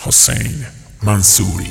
حسین منصوری.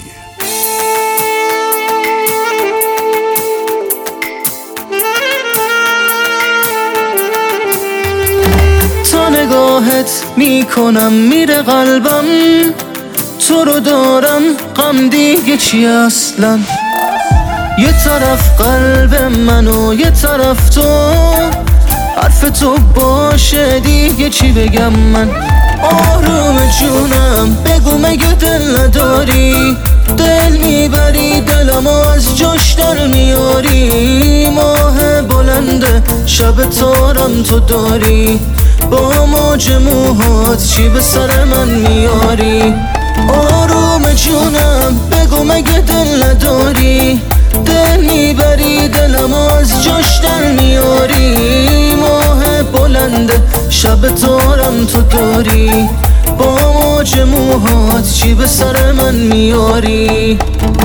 تا نگاهت میکنم میره قلبم، تو رو دارم غم دیگه چی اصلا؟ یه طرف قلب من و یه طرف تو، حرف تو باشه دیگه چی بگم من؟ آروم جونم بگو مگه دل نداری؟ دل میبری دلمو از جاش در میاری. ماه بلنده شب تارم تو داری، با موج موهات چی به سر من میاری؟ آروم جونم بگو مگه دل نداری؟ دل میبری دلمو از جاش در میاری. ماه بلنده شب تارم تو داری، با موج موهات چی به سر من میاری؟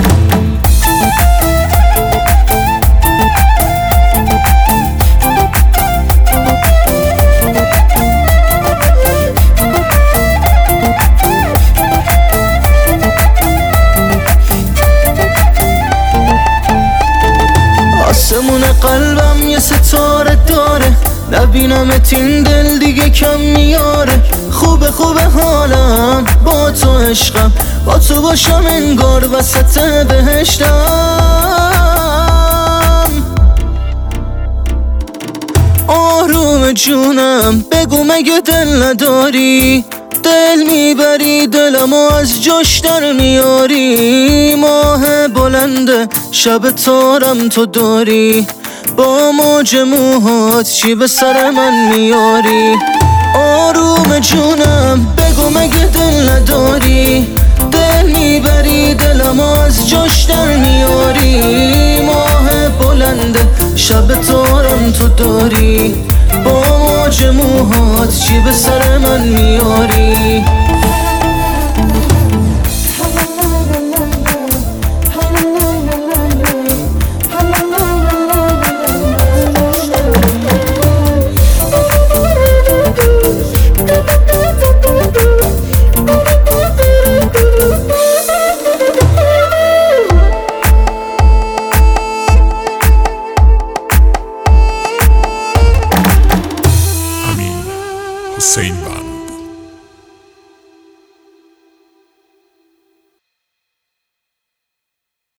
آسمون قلبم یه ستاره داره، نبینمت این دل دیگه کم میاره. خوبه حالم با تو عشقم، با تو باشم انگار وسط بهشتم. آروم جونم بگو مگه دل نداری؟ دل میبری دلمو از جاش در میاری. ماه بلنده شب تارم تو داری، با موج موهات چی به سر من میاری؟ آروم جونم بگو مگه دل نداری؟ دل میبری دلمو از جاش در میاری. ماه بلنده شب تارم تو داری، با موج موهات چی به سر من میاری؟ حسین